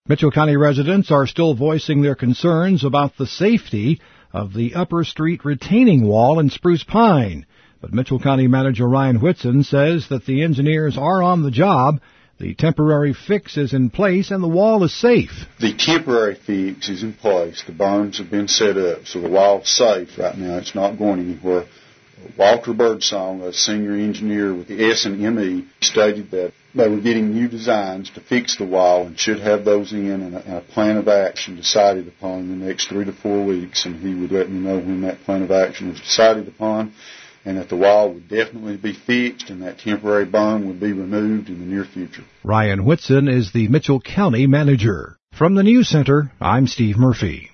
Mitchell County residents are still voicing their concerns about the safety of the Upper Street retaining wall in Spruce Pine. But Mitchell County Manager Ryan Whitson says that the engineers are on the job, the temporary fix is in place, and the wall is safe. The temporary fix is in place. The berms have been set up, so the wall's safe right now. It's not going anywhere. Walter Birdsong, a senior engineer with the S&ME, stated that they were getting new designs to fix the wall and should have those in and a plan of action decided upon in the next 3 to 4 weeks, and he would let me know when that plan of action was decided upon, and that the wall would definitely be fixed and that temporary berm would be removed in the near future. Ryan Whitson is the Mitchell County Manager. From the News Center, I'm Steve Murphy.